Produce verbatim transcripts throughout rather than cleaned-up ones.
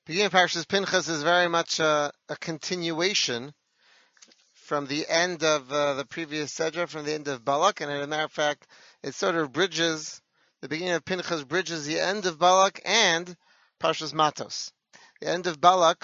Beginning of Parshas Pinchas is very much a, a continuation from the end of uh, the previous Sedra, from the end of Balak, and as a matter of fact, it sort of bridges, the beginning of Pinchas bridges the end of Balak and Parshas Matos. The end of Balak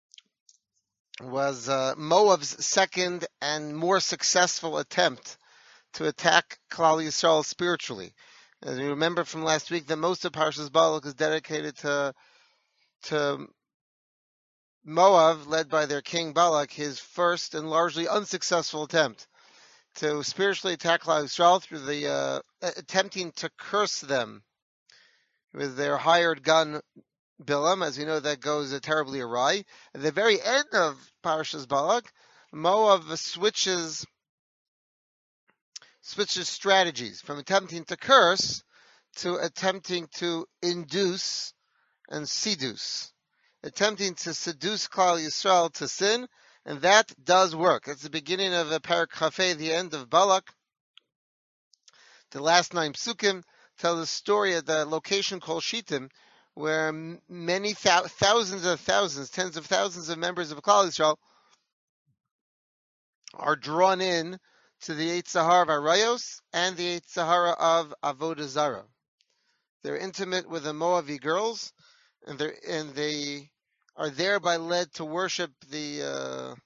was uh, Moab's second and more successful attempt to attack Klal Yisrael spiritually. As you remember from last week, that most of Parshas Balak is dedicated to to Moab, led by their king Balak, his first and largely unsuccessful attempt to spiritually attack Klal Yisrael through the uh, attempting to curse them with their hired gun Bilam. As you know, that goes uh, terribly awry. At the very end of Parashas Balak, Moab switches switches strategies from attempting to curse to attempting to induce and seduce. Attempting to seduce Klal Yisrael to sin, and that does work. It's the beginning of a Parak Chafei, the end of Balak. The last nine psukim tell the story at the location called Shittim, where many thou- thousands of thousands, tens of thousands of members of Klal Yisrael are drawn in to the Yetzer Hara of Arayos and the Yetzer Hara of Avodah Zarah. They're intimate with the Moavi girls, and they and they are thereby led to worship the, uh,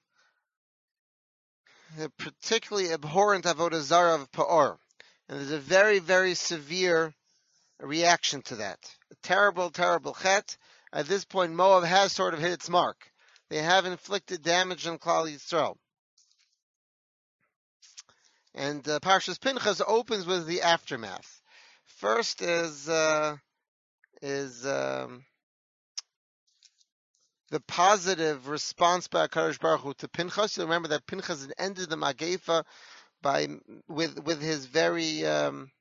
the particularly abhorrent Avodah Zarah of Pa'or. And there's a very, very severe reaction to that. A terrible, terrible chet. At this point, Moab has sort of hit its mark. They have inflicted damage on Klal Yisrael. And uh, Parshas Pinchas opens with the aftermath. First is uh, is um, the positive response by HaKadosh Baruch Hu to Pinchas. You'll remember that Pinchas had ended the Magefa by with with his very um,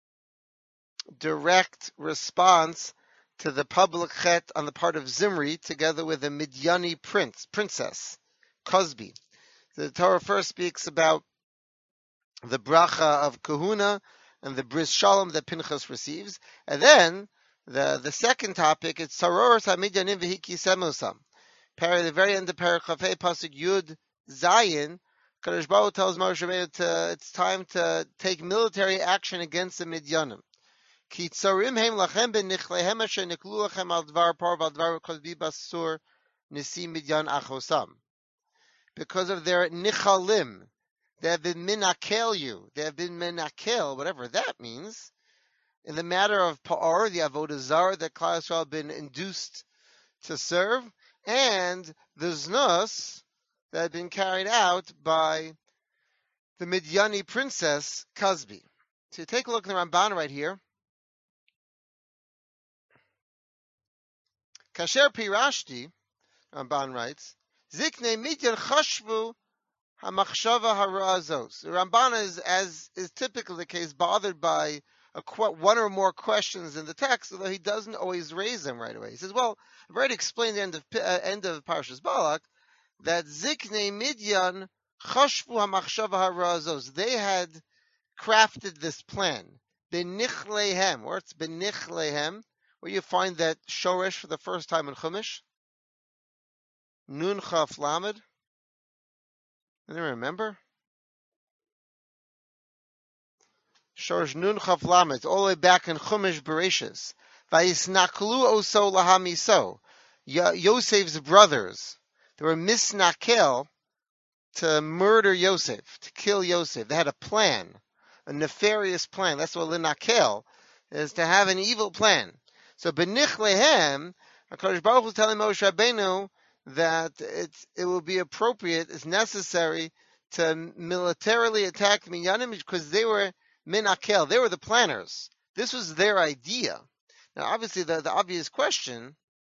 direct response to the public chet on the part of Zimri, together with a Midyani prince, princess, Cosbi. The Torah first speaks about the bracha of kahuna and the bris shalom that Pinchas receives, and then the the second topic is Saroros HaMidyanim V'Hiki Semosam. At the very end of Parak Chafei, pasuk Yud Zayin, Kadosh Baruch Hu tells Moshe Rabbeinu to it's time to take military action against the Midyanim. Ki tzorim heim lachem b'nichlehem asher niklu lachem al dvar par v'al dvar kosbi basur nisi Midyan achosam. Because of their nichalim, they have been minakel you. They have been minakel, whatever that means. In the matter of Pa'ar, the Avodah Zarah that Klal Yisrael have been induced to serve, and the Znus that had been carried out by the Midyani princess, Cosbi. So you take a look in the Ramban right here. Kasher Pirashti, Ramban writes, Zikne Midyan Chashvu HaMachshava HaRa'azos. The Ramban is, as is typically the case, bothered by a qu- one or more questions in the text, although he doesn't always raise them right away. He says, well, I've already explained the end of, uh, end of Parshas Balak, that Ziknei Midyan Chashvu HaMachshava HaRa'azos. They had crafted this plan. Benichlehem, or it's Benichlehem, where you find that Shoresh for the first time in Chumash. Nun Chaf Lamed. Anyone remember? Shorsh Nun Chaf Lamed, all the way back in Chumash Bereshis. Vayisnaklu oso lahamiso. Yosef's brothers, they were misnakel to murder Yosef, to kill Yosef. They had a plan, a nefarious plan. That's what linakel is, to have an evil plan. So benich lehem, HaKadosh Baruch Hu is telling Moshe Rabbeinu that it's, it will be appropriate, it's necessary to militarily attack the Minyanim because they were minakel, they were the planners. This was their idea. Now, obviously, the, the obvious question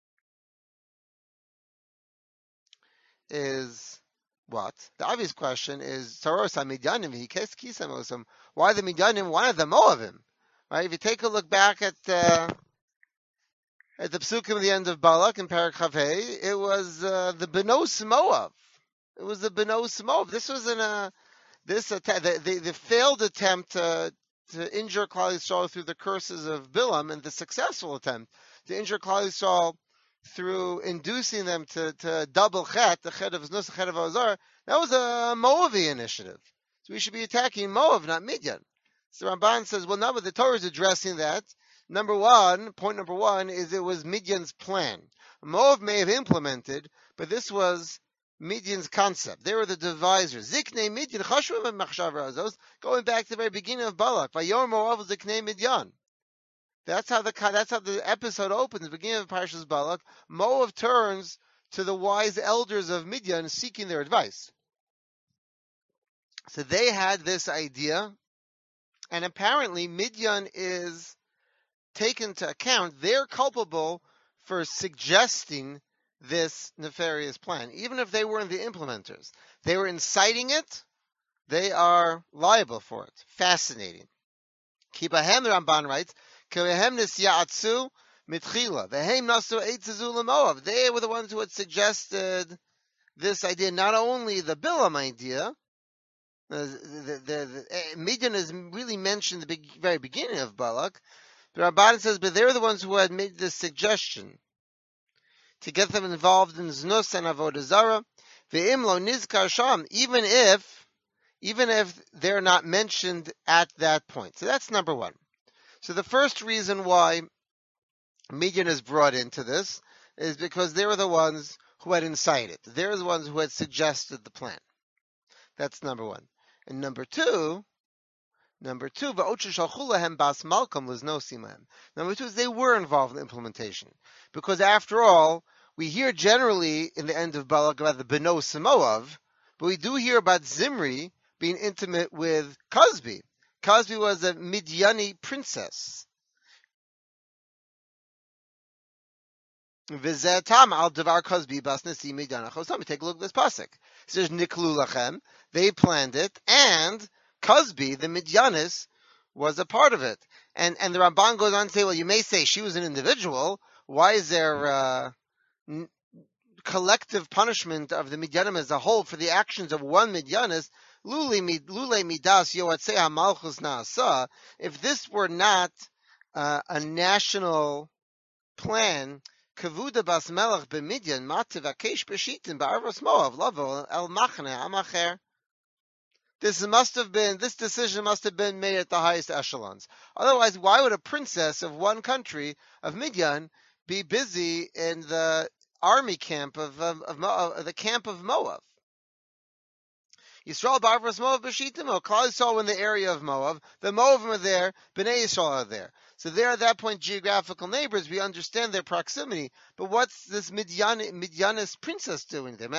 is what? The obvious question is Saros HaMidyanim V'Hikes Kisamosam. Why the Midyanim? Why not the Moabim? Right? If you take a look back at uh, at the psukim at the end of Balak in Parak Chavei, it was uh, the Benos Moab. It was the Benos Moab. This was in a this atta- the, the the failed attempt uh, to injure Klal Yisrael through the curses of Bilam, and the successful attempt to injure Klal Yisrael through inducing them to, to double chet, the chet of Znus, the chet of Ozar, that was a Moavi initiative. So we should be attacking Moav, not Midian. So Ramban says, well, no, but the Torah is addressing that. Number one, point number one, is it was Midian's plan. Moav may have implemented, but this was Midian's concept. They were the devisers. Ziknei Midian, Chashuvim Machshav Razos, going back to the very beginning of Balak. Vayor Moav Ziknei Midian. That's how the that's how the episode opens. The beginning of Parshas Balak, Moav turns to the wise elders of Midian, seeking their advice. So they had this idea, and apparently Midian is taken to account. They're culpable for suggesting this nefarious plan, even if they weren't the implementers. They were inciting it. They are liable for it. Fascinating. Kibahem, the Ramban writes, they were the ones who had suggested this idea, not only the Bilam idea. Uh, the, the, the, uh, Midian is really mentioned at the big, very beginning of Balak. The Ramban says, but they're the ones who had made this suggestion to get them involved in Znus and Avodah Zarah. Ve'im lo nizkar sham, even if, even if they're not mentioned at that point. So that's number one. So the first reason why Midian is brought into this is because they were the ones who had incited. They're the ones who had suggested the plan. That's number one. And number two, number two, number two is they were involved in the implementation. Because after all, we hear generally in the end of Balak about the Beno Moav, but we do hear about Zimri being intimate with Cosby. Cosby was a Midiani princess. V'zetam al devar Cosby bas nesi Midian achosam. Take a look at this pasuk. It says Niklu lachem. They planned it, and Cosby, the Midianis, was a part of it. And and the Ramban goes on to say, well, you may say she was an individual. Why is there uh, n- collective punishment of the Midianim as a whole for the actions of one Midianis? Lule midas yoatzei hamalchus naasa. If this were not uh, a national plan, kavuda bas melech b'Midian mativ akesh b'shitin ba'arvos Moav lavo el machne amacher. This must have been, this decision must have been made at the highest echelons. Otherwise, why would a princess of one country, of Midian, be busy in the army camp of, of, of, of the camp of Moab? Yisrael Barvas Moab B'Shitimo. Klal Yisrael in the area of Moab. The Moabim are there. Bnei Yisrael are there. So they're at that point geographical neighbors. We understand their proximity. But what's this Midian, Midianis princess doing there?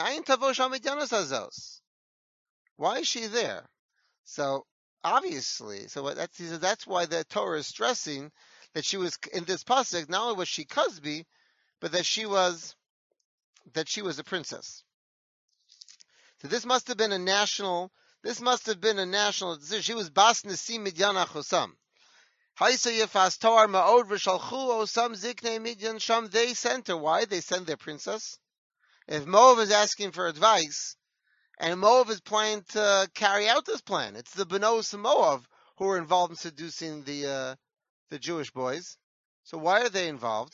Why is she there? So obviously, so that's that's why the Torah is stressing that she was in this pasuk. Not only was she Cosby, but that she was that she was a princess. So this must have been a national. This must have been a national decision. She was Bas Nesi Midian Achosam. Haisa Yefas Toar Ma'od V'Shalchu Osam Ziknei Midian Sham. They sent her. Why? They sent their princess. If Moab is asking for advice, and Moab is planning to carry out this plan, it's the Benos Moab who are involved in seducing the uh, the Jewish boys. So why are they involved?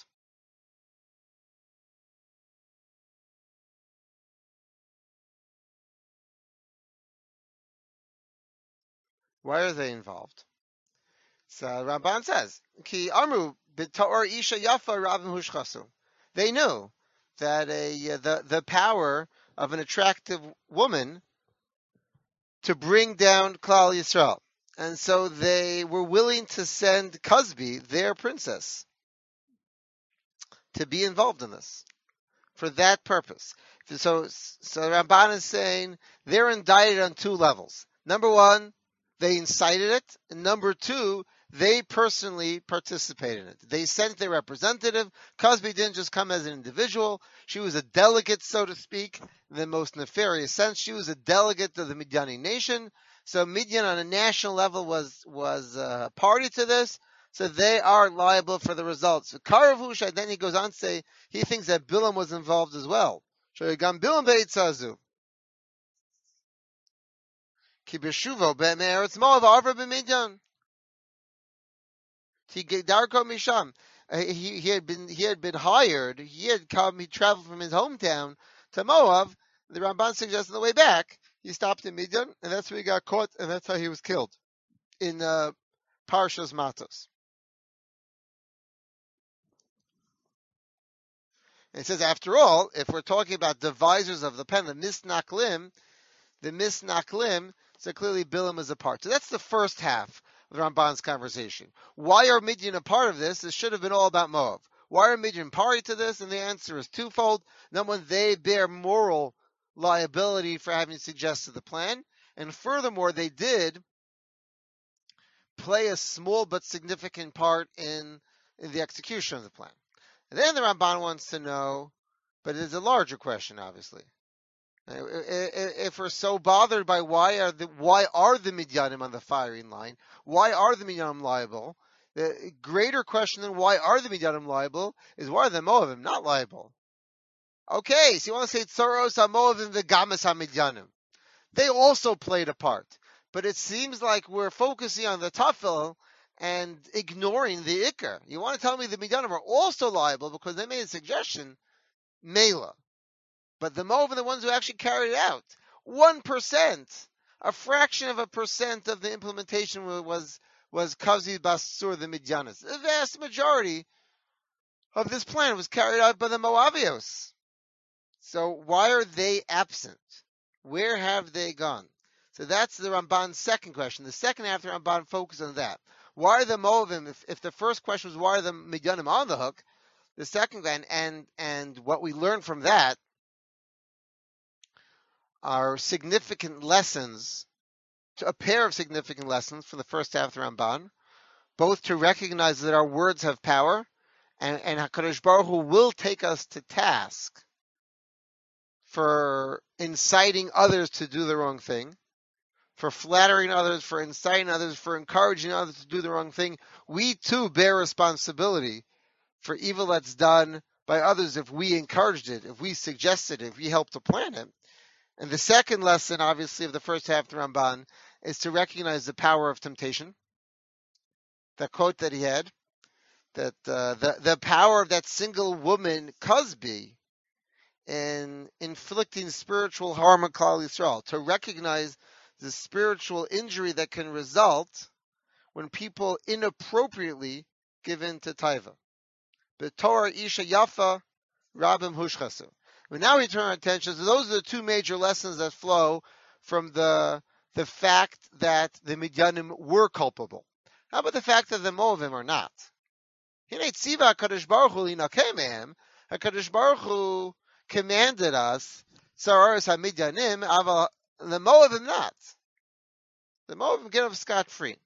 Why are they involved? So Ramban says, Ki Amru b'Ta'or Isha Yafa Ravim Hushchasu. They knew that a uh, the the power of an attractive woman to bring down Klal Yisrael, and so they were willing to send Cosby, their princess, to be involved in this for that purpose. So, so Ramban is saying they're indicted on two levels. Number one, they incited it. And number two, they personally participated in it. They sent their representative. Cosby didn't just come as an individual. She was a delegate, so to speak, in the most nefarious sense. She was a delegate to the Midiani nation. So Midian on a national level was, was a party to this. So they are liable for the results. So Karav Hushai, then he goes on to say, he thinks that Bilam was involved as well. Shoyagam Bilam Beitzazu. Ki Beshuvo Be'meretz Moav Arva B'Midian. Darko Misham. Uh, he, he had been he had been hired. He had come. He traveled from his hometown to Moab. The Ramban suggests on the way back he stopped in Midian, and that's where he got caught, and that's how he was killed in uh, Parshas Matos. And it says, after all, if we're talking about devisers of the pen, the misnaklim, the misnaklim, so clearly Bilam is a part. So that's the first half of the Ramban's conversation. Why are Midian a part of this? This should have been all about Moab. Why are Midian party to this? And the answer is twofold. Number one, they bear moral liability for having suggested the plan. And furthermore, they did play a small but significant part in, in the execution of the plan. And then the Ramban wants to know, but it's a larger question, obviously. If we're so bothered by why are the why are the Midyanim on the firing line, why are the Midyanim liable? The greater question than why are the Midyanim liable is why are the Moavim not liable? Okay, so you want to say Tzoros HaMoavim v'Gamas HaMidyanim. They also played a part, but it seems like we're focusing on the Tafel and ignoring the Ikar. You want to tell me the Midyanim are also liable because they made a suggestion, Mela. But the Moab are the ones who actually carried it out. One percent, a fraction of a percent of the implementation was was Kazi Basur, the Midyanis. The vast majority of this plan was carried out by the Moabios. So why are they absent? Where have they gone? So that's the Ramban's second question. The second half of the Ramban focuses on that. Why are the Moavim, if, if the first question was why are the Midyanim on the hook, the second, and, and, and what we learn from that are significant lessons, a pair of significant lessons for the first half of the Ramban, both to recognize that our words have power, and, and HaKadosh Baruch Hu will take us to task for inciting others to do the wrong thing, for flattering others, for inciting others, for encouraging others to do the wrong thing. We too bear responsibility for evil that's done by others if we encouraged it, if we suggested it, if we helped to plan it. And the second lesson, obviously, of the first half of the Ramban is to recognize the power of temptation. The quote that he had, that uh, the, the power of that single woman, Cosby, in inflicting spiritual harm on Klal Yisrael, to recognize the spiritual injury that can result when people inappropriately give in to taiva. B'torah isha yafa rabim hushchasu. But now we turn our attention to those are the two major lessons that flow from the the fact that the Midyanim were culpable. How about the fact that the Moavim are not? Hinei tziva HaKadosh Baruch Hu linakeh mehem. HaKadosh Baruch Hu commanded us, Tzaros HaMidyanim, aval the Moavim not. The Moavim get off scot-free.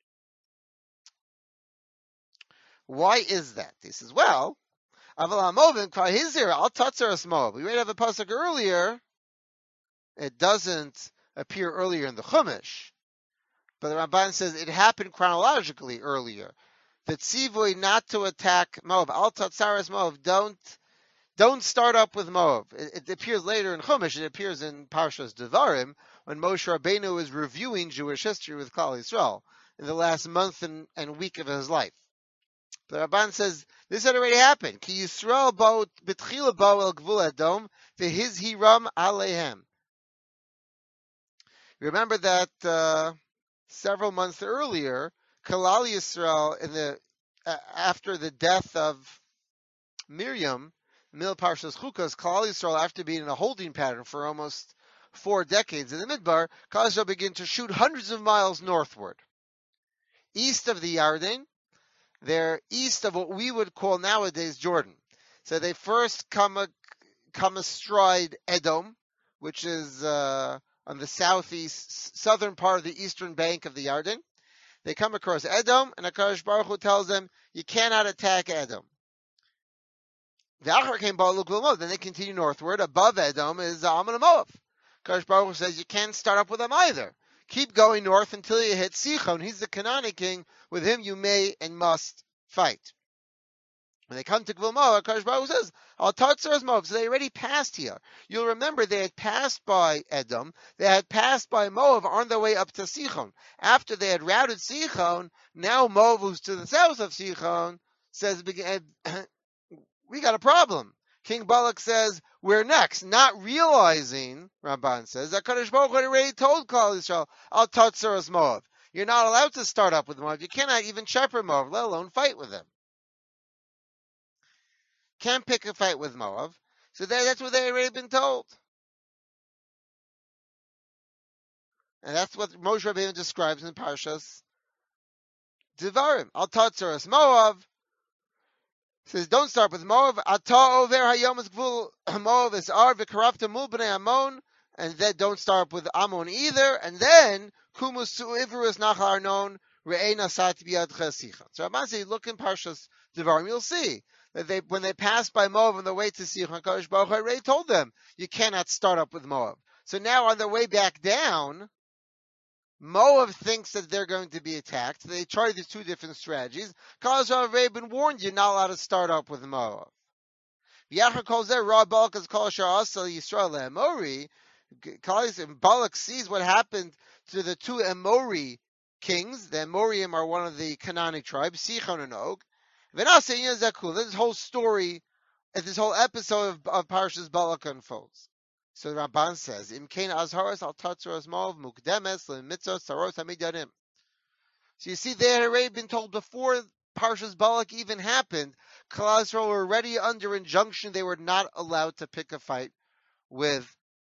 Why is that? He says, well, Aval HaMoavim kvar hizir al tatzaros Moab. We read of a pasuk earlier. It doesn't appear earlier in the Chumash, but the Ramban says it happened chronologically earlier. The tzivui not to attack Moab. Al tatzaros Moab. Don't don't start up with Moab. It, it appears later in Chumash. It appears in Parshas Devarim when Moshe Rabbeinu is reviewing Jewish history with Klal Yisrael in the last month and, and week of his life. The Ramban says this had already happened. Ki Yisrael bo b'tchila bo el gvul Edom v'hiz hiram aleihem. Remember that uh, several months earlier, Klal Yisrael, in the uh, after the death of Miriam, Mil Parshas Chukas, Klal Yisrael, after being in a holding pattern for almost four decades in the Midbar, Klal Yisrael began to shoot hundreds of miles northward, east of the Yarden. They're east of what we would call nowadays Jordan. So they first come a, come astride Edom, which is uh, on the southeast, southern part of the eastern bank of the Yarden. They come across Edom, and HaKadosh Baruch Hu tells them, you cannot attack Edom. Then they continue northward. Above Edom is Ammon and Moab. HaKadosh Baruch Hu says, you can't start up with them either. Keep going north until you hit Sichon. He's the Canaanite king. With him you may and must fight. When they come to Gvul Moab, HaKadosh Baruch Hu says, Al Tatzaros Moab. So they already passed here. You'll remember they had passed by Edom. They had passed by Moab on their way up to Sichon. After they had routed Sichon, now Moab, who's to the south of Sichon, says, we got a problem. King Balak says, we're next, not realizing, Ramban says, that Kadosh Baruch Hu already told Klal Yisrael, Al Tatzaros Moav. You're not allowed to start up with Moav. You cannot even shepherd Moav, let alone fight with them. Can't pick a fight with Moav. So that, that's what they already been told. And that's what Moshe Rabbeinu describes in Parshas Devarim. Al Tatzaros Moav. Says, don't start with Moav. Ata over hayom es gvul Moav is ar v'karafta mul b'nei Ammon, and then don't start with Ammon either. And then kumus su ivrus nachal arnon re'ei nasat biyadcha sicha. So Rabban says, look in Parshas Devarim, you'll see that they when they passed by Moav on the way to Sichon, Kadosh Baruch Hu already told them you cannot start up with Moav. So now on their way back down, Moav thinks that they're going to be attacked. They tried these two different strategies. Kadosh Baruch Hu already been warned you're not allowed to start up with Moav. Yachar calls there Ra Balak as Kol Shar Asal Yisrael Emori. Balak sees what happened to the two Emori kings. The Emorim are one of the Canaanite tribes, Sichon and Og. This whole story, this whole episode of, of Parshas Balak unfolds. So the Ramban says, Im kein azharas al tatzaros mov mukdemes lemitzos saros hamidyanim. So you see, they had already been told before Parshas Balak even happened, Klal Yisrael were already under injunction. They were not allowed to pick a fight with,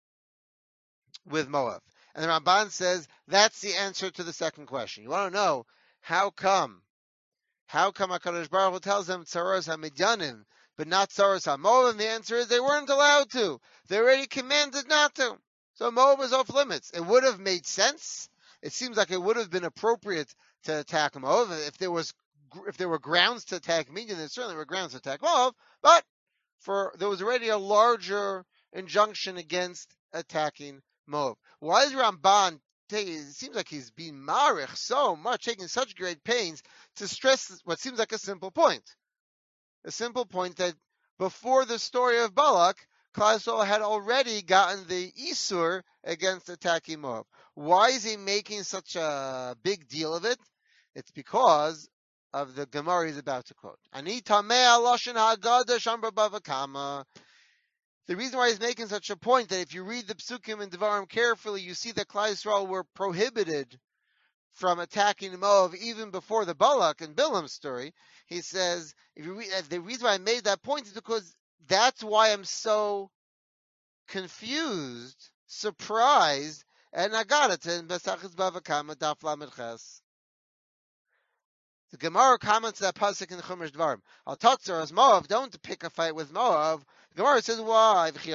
with Moab. And the Ramban says, that's the answer to the second question. You want to know, how come? How come HaKadosh Baruch Hu tells them Tzaros HaMidyanim, but not Tzaros HaMoab? And the answer is they weren't allowed to. They already commanded not to. So Moab was off limits. It would have made sense. It seems like it would have been appropriate to attack Moab. If there was, if there were grounds to attack Midian, there certainly were grounds to attack Moab. But for there was already a larger injunction against attacking Moab. Why is Ramban? It seems like he's being marich so much, taking such great pains to stress what seems like a simple point. A simple point that before the story of Balak, Klal Yisrael had already gotten the Isur against attacking Moab. Why is he making such a big deal of it? It's because of the Gemara he's about to quote. Ani tameh lashon haggadah shambra bavakama. The reason why he's making such a point that if you read the Psukim and Devarim carefully, you see that Klal Yisrael were prohibited from attacking Moab even before the Balak and Bilam's story. He says, if you read, the reason why I made that point is because that's why I'm so confused, surprised, and I got it in Besachas Bavakama Daf Lamed Ches. The Gemara comments that pasuk in Chumash Dvarim. Al Tatzaros Moab, don't pick a fight with Moab. The Gemara says, why? Why did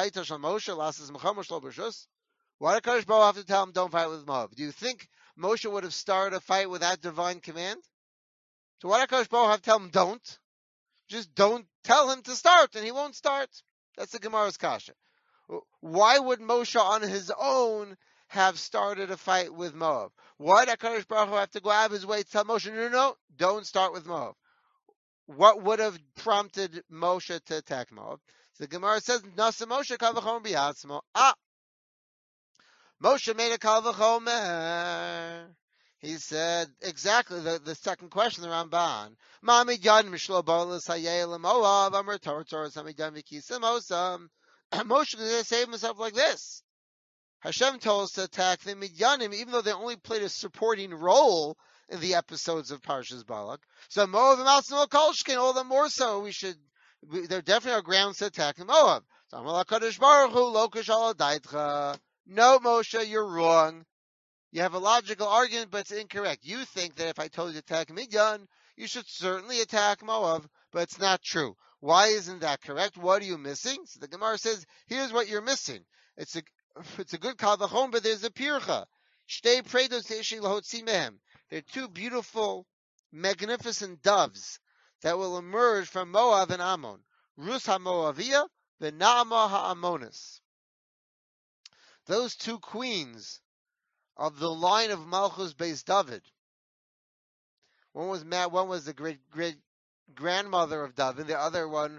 Kadosh Baruch Hu have to tell him don't fight with Moab? Do you think Moshe would have started a fight without divine command? So why did Kadosh Baruch Hu have to tell him don't? Just don't tell him to start, and he won't start. That's the Gemara's kasha. Why would Moshe on his own have started a fight with Moab? Why did HaKadosh Baruch Hu have to go out of his way to tell Moshe, no, no, no, don't start with Moab? What would have prompted Moshe to attack Moab? So the Gemara says, Nasa Moshe kal v'chomer b'yatzmo. Ah, Moshe made a kal v'chomer. He said, exactly, the, the second question, the Ramban. Ma midyan mishlo bolas hayel Moab, amar tor tor samidyan v'kisim osam. Moshe is going to save himself like this. Hashem told us to attack the Midyanim, even though they only played a supporting role in the episodes of Parshas Balak. So Moab and Matzno Kolshkin, all the more so, we should, we, there definitely are grounds to attack Moab. So Amal HaKadosh Baruch Hu, Lo Kishal Adaitcha. No, Moshe, you're wrong. You have a logical argument, but it's incorrect. You think that if I told you to attack Midyan, you should certainly attack Moab, but it's not true. Why isn't that correct? What are you missing? So the Gemara says, here's what you're missing. It's a It's a good kal v'chomer, but there's a pircha. Shtei predos eishi lahotzi mehem. They're two beautiful, magnificent doves that will emerge from Moab and Ammon. Rus ha-Moaviyah, v'Naama ha-Ammonis. Those two queens of the line of Malchus Beis David. One was Matt, one was the great great grandmother of David. The other one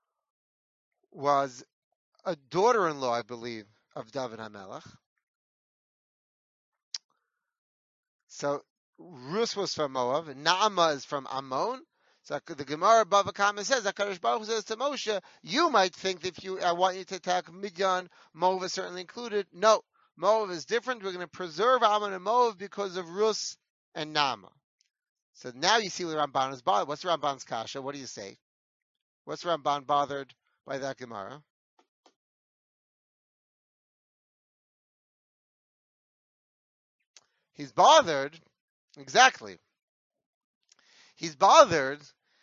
was a daughter-in-law, I believe, of David HaMelech. So Rus was from Moab, Naama is from Ammon. So the Gemara Bava Kama says, HaKadosh Baruch Hu says to Moshe, you might think that if you, I want you to attack Midian, Moab is certainly included. No, Moab is different. We're going to preserve Ammon and Moab because of Rus and Nama. So now you see what Ramban is bothered. What's Ramban's kasha? What do you say? What's Ramban bothered by that Gemara? He's bothered, exactly. He's bothered.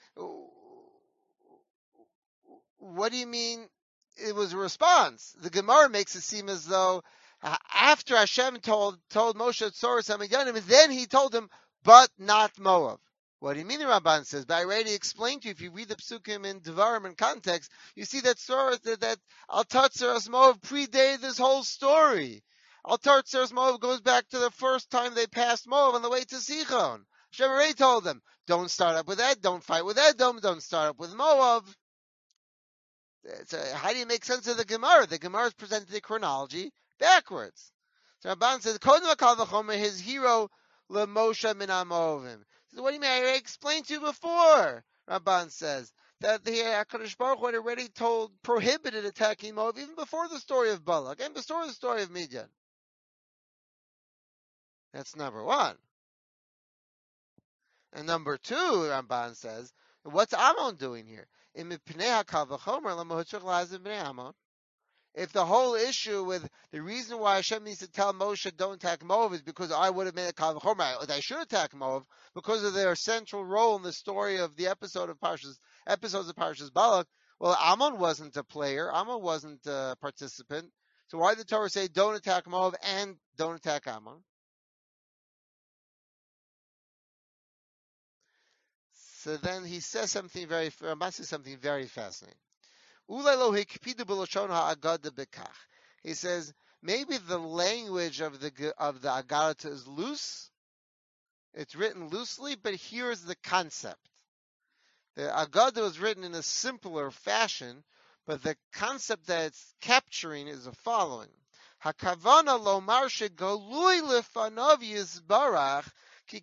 What do you mean it was a response? The Gemara makes it seem as though uh, after Hashem told told Moshe Tzoros HaMidyanim, then he told him, but not Moab. What do you mean, the Ramban says? But I already explained to you, if you read the Psukim in Devarim in context, you see that Tzoros, that, that Altar Tzoros Moab predated this whole story. Altar Tzoros Moab goes back to the first time they passed Moab on the way to Sichon. Hashem already told them, don't start up with Ed, don't fight with Edom, don't start up with Moab. So how do you make sense of the Gemara? The Gemara is presented the chronology backwards. So Rabban says, Kodem HaKal V'chomer, his hero, LeMoshe min HaMoavim. So what do you mean? I explained to you before, Rabban says, that the HaKadosh Baruch Hu had already told, prohibited attacking Moab even before the story of Balak and before the story of Midian. That's number one. And number two, Ramban says, what's Ammon doing here? If the whole issue with the reason why Hashem needs to tell Moshe don't attack Moab is because I would have made a kal v'chomer, I should attack Moab because of their central role in the story of the episode of Parshas, episodes of Parshas Balak. Well, Ammon wasn't a player. Ammon wasn't a participant. So why did the Torah say don't attack Moab and don't attack Ammon? So then he says something very, Ramban says something very fascinating. He says maybe the language of the of the Agarata is loose. It's written loosely, but here's the concept. The Agada was written in a simpler fashion, but the concept that it's capturing is the following: Hakavana lomar shegalui lefanav yizbarach. The,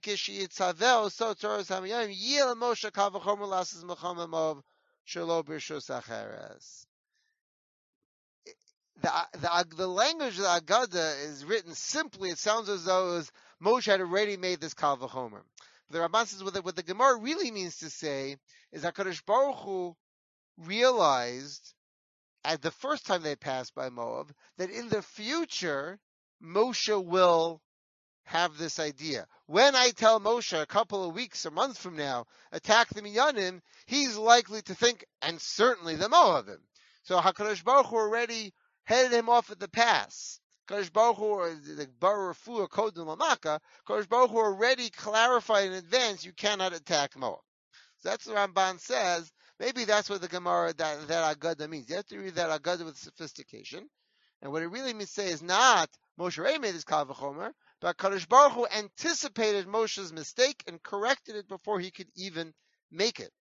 the, the language of the Agada is written simply. It sounds as though it was, Moshe had already made this Kal V'chomer. The Ramban says what the, what the Gemara really means to say is that HaKadosh Baruch Hu realized at the first time they passed by Moab that in the future Moshe will have this idea. When I tell Moshe a couple of weeks or months from now, attack the Minyanim, he's likely to think, and certainly the Moabim. So HaKadosh Baruch Hu already headed him off at the pass. HaKadosh Baruch Hu, or the Baruch Hu, Kodem Lamaka, HaKadosh Baruch Hu already clarified in advance you cannot attack Moab. So that's what Ramban says. Maybe that's what the Gemara, that, that Agada means. You have to read that Agada with sophistication. And what it really means to say is not Moshe Rei made this Kal V'chomer, but Kadosh Baruch Hu anticipated Moshe's mistake and corrected it before he could even make it.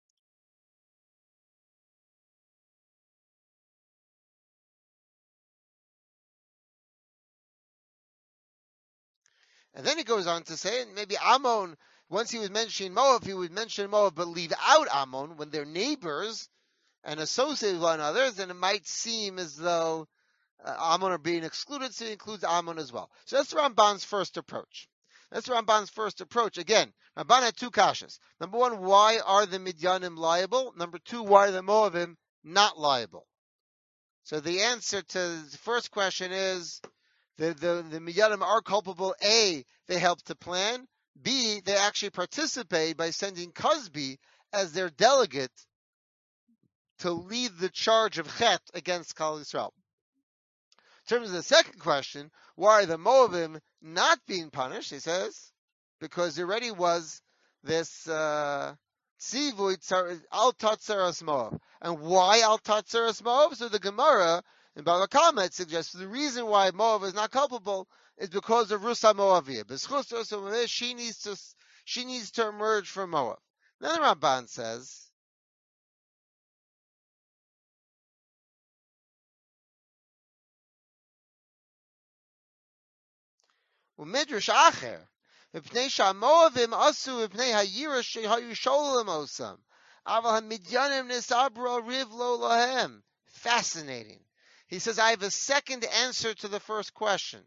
And then he goes on to say, maybe Ammon, once he was mentioning Moab, he would mention Moab but leave out Ammon when they're neighbors and associated with one another, then it might seem as though Uh, Ammon are being excluded, so it includes Ammon as well. So that's Ramban's first approach. That's Ramban's first approach. Again, Ramban had two kashas. Number one, why are the Midyanim liable? Number two, why are the Moabim not liable? So the answer to the first question is the, the, the Midyanim are culpable. A, they helped to plan. B, they actually participate by sending Cosby as their delegate to lead the charge of Chet against Klal Yisrael. In terms of the second question, why are the Moabim not being punished? He says, because there already was this tzivui al tatzeras Moab. And why al tatzeras Moab? So the Gemara in Bava Kama suggests the reason why Moab is not culpable is because of Rusa Moaviyah. B'schus Rusa Moaviyah, she needs to she needs to emerge from Moab. Then the Ramban says, Midrash Acher, Mipnei shamoavim asu mipnei hayira shehayu sholim osam. Aval hamidyanim nisabro riv lo lahem. Fascinating. He says, I have a second answer to the first question.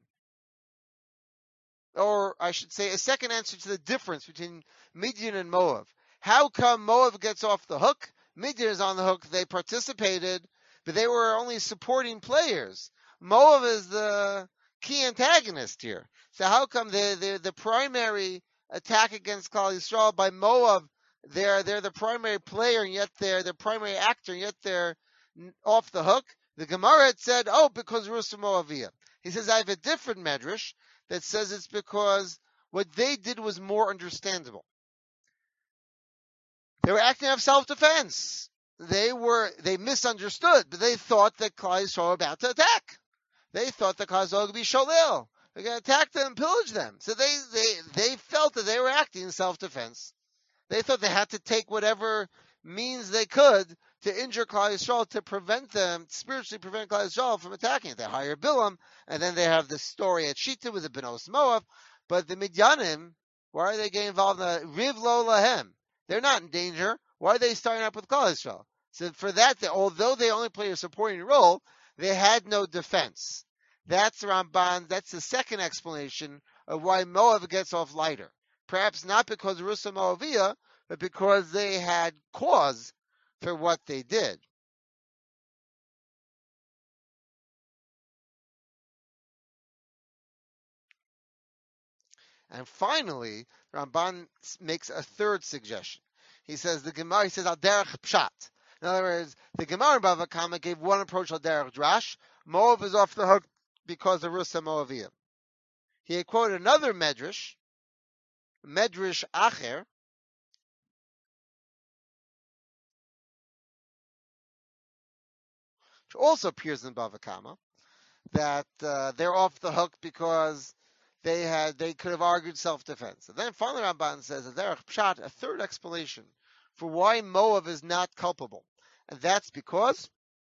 Or I should say, a second answer to the difference between Midian and Moab. How come Moab gets off the hook? Midian is on the hook. They participated, but they were only supporting players. Moab is the key antagonist here. So how come the the, the primary attack against Klal Yisrael by Moab? They're they're the primary player, and yet they're the primary actor, and yet they're off the hook. The Gemara had said, "Oh, because Rusa Moavia." He says, "I have a different medrash that says it's because what they did was more understandable. They were acting out of self-defense. They were they misunderstood, but they thought that Klal Yisrael were about to attack. They thought that Klal Yisrael would be sholil. They're going to attack them and pillage them. So they, they, they felt that they were acting in self-defense. They thought they had to take whatever means they could to injure Klal Yisrael, to prevent them, spiritually prevent Klal Yisrael from attacking. They hire Bilam, and then they have this story at Shita with the Benos Moab. But the Midyanim, why are they getting involved in the Riv Lo Lahem? They're not in danger. Why are they starting up with Klal Yisrael? So for that, they, although they only play a supporting role, they had no defense. That's Ramban. That's the second explanation of why Moab gets off lighter. Perhaps not because of Rusa Moavia, but because they had cause for what they did. And finally, Ramban makes a third suggestion. He says the Gemara. He says al derech pshat. In other words, the Gemara in Bava Kama gave one approach al derech drash. Moab is off the hook because of Rusa Moavia. He had quoted another medrash, medrash acher, which also appears in Bava Kama, that uh, they're off the hook because they had they could have argued self-defense. And then finally Ramban says that derech pshat, a third explanation for why Moab is not culpable, and that's because,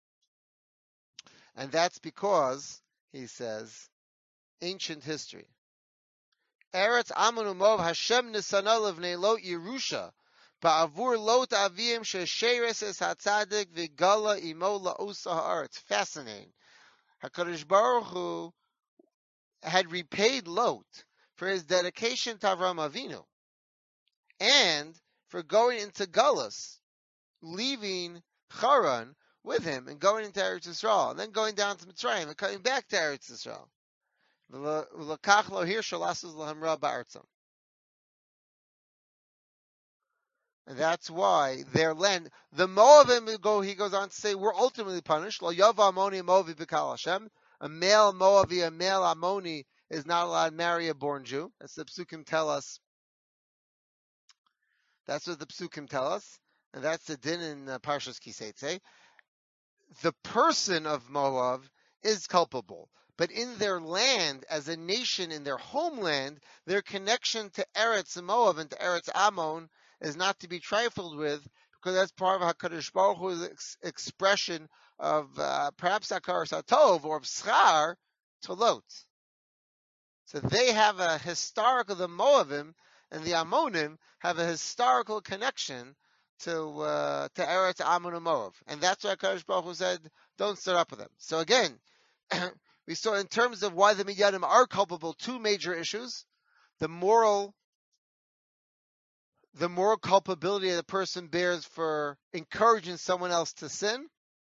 and that's because he says, ancient history. Eretz Amon Moab Hashem nisana levnei Lot Yerusha ba'avur Lot avim she'sheres es hatzadik v'gala imo la'osa ha'aretz. Fascinating. HaKadosh Baruch Hu had repaid Lot for his dedication to Avram Avinu and for going into Galus, leaving Charan with him and going into Eretz Yisrael, and then going down to Mitzrayim and coming back to Eretz Yisrael. And that's why their land, the Moabim go, he goes on to say, were ultimately punished. A male Moavi, a male Ammoni is not allowed to marry a born Jew. That's the Psukim tell us. That's what the Psukim tell us. And that's the din in uh, Parshas Kiseitze. The person of Moab is culpable. But in their land, as a nation, in their homeland, their connection to Eretz Moab and to Eretz Ammon is not to be trifled with, because that's part of HaKadosh Baruch Hu's ex- expression of uh, perhaps Hakar Satov or of Schar to Lot. So they have a historical, the Moabim and the Ammonim have a historical connection to uh, to Eretz Ammon and Moab. And that's why HaKadosh Baruch Hu said, don't stir up with them. So again, we saw in terms of why the Midyanim are culpable, two major issues. The moral the moral culpability that a person bears for encouraging someone else to sin,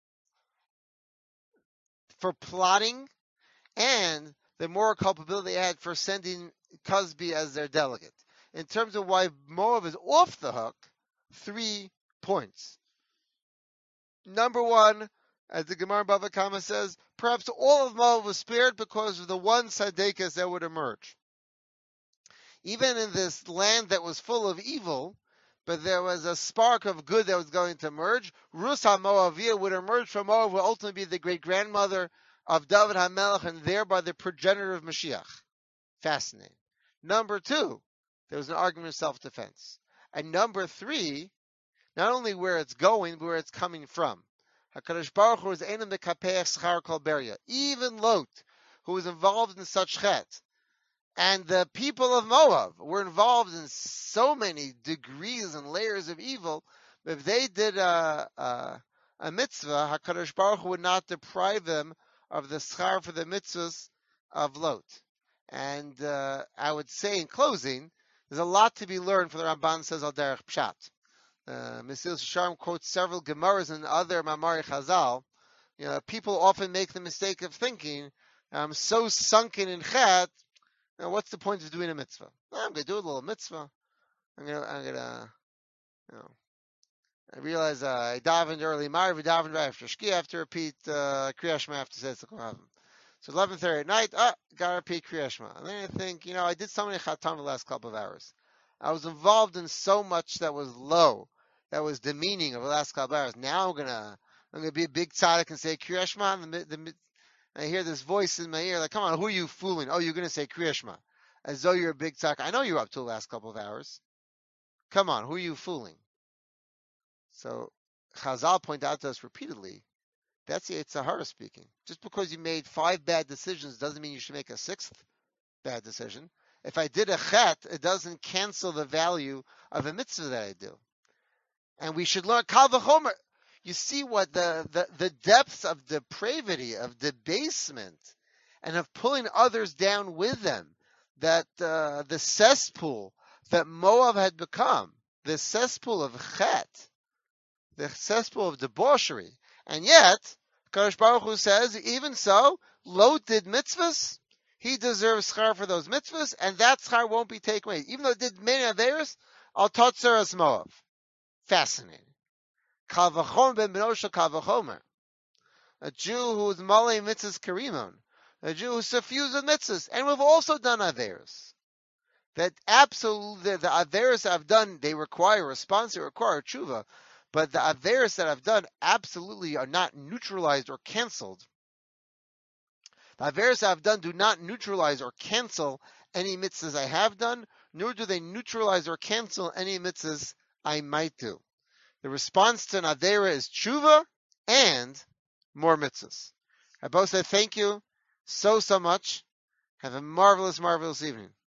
for plotting, and the moral culpability they had for sending Cosby as their delegate. In terms of why Moab is off the hook, three points. Number one, as the Gemara Bava Kama says, perhaps all of Moab was spared because of the one Sadekas that would emerge. Even in this land that was full of evil, but there was a spark of good that was going to emerge, Rus HaMoaviyah would emerge from Moab, would ultimately be the great-grandmother of David HaMelech, and thereby the progenitor of Mashiach. Fascinating. Number two, there was an argument of self-defense. And number three, not only where it's going, but where it's coming from. HaKadosh Baruch Hu is Einam Mekapeach Schar Kol Beria. Even Lot, who was involved in such chet, And the people of Moab were involved in so many degrees and layers of evil. If they did a, a, a mitzvah, HaKadosh Baruch Hu would not deprive them of the schar for the mitzvahs of Lot. And uh, I would say in closing, there's a lot to be learned from the Ramban says al derech pshat. Uh, Mesilas Yesharim quotes several Gemaras and other Mamari Chazal. You know, people often make the mistake of thinking, I'm so sunken in chet, you know, what's the point of doing a mitzvah? Well, I'm going to do a little mitzvah. I'm going to, I'm going to, you know, I realize uh, I davened early, Mariv, davened right after Shkia, I have to repeat uh, Kriya Shema after Tzedek Kohavim. So eleven thirty at night, ah, got to repeat Kriya Shema. And then I think, you know, I did so many Chatam the last couple of hours. I was involved in so much that was low, that was demeaning over the last couple of hours. Now I'm going to, I'm going to be a big tzaddik and say Kriya Shema, and the, the, I hear this voice in my ear, like, come on, who are you fooling? Oh, you're going to say Kriya Shema, as though you're a big tzaddik. I know you're up to the last couple of hours. Come on, who are you fooling? So Chazal point out to us repeatedly, that's the Yetzer Hara speaking. Just because you made five bad decisions doesn't mean you should make a sixth bad decision. If I did a chet, it doesn't cancel the value of a mitzvah that I do. And we should learn Kal V'chomer. You see what the, the, the depths of depravity, of debasement, and of pulling others down with them, that uh, the cesspool that Moab had become, the cesspool of chet, the cesspool of debauchery. And yet, Kadosh Baruch Hu says, even so, Lot did mitzvahs, he deserves schar for those mitzvahs, and that schar won't be taken away. Even though it did many others, al totzer as Moab. Fascinating. Kal v'chomer ben Benosha kal v'chomer. A Jew who is malei mitzvahs karimon. A Jew who's suffused with mitzvahs. And we've also done averos. That absolutely, the averos I've done, they require a response, they require a tshuva. But the averos that I've done absolutely are not neutralized or canceled. The averos I've done do not neutralize or cancel any mitzvahs I have done, nor do they neutralize or cancel any mitzvahs I might do. The response to an avera is tshuva and more mitzvahs. I both say thank you so, so much. Have a marvelous, marvelous evening.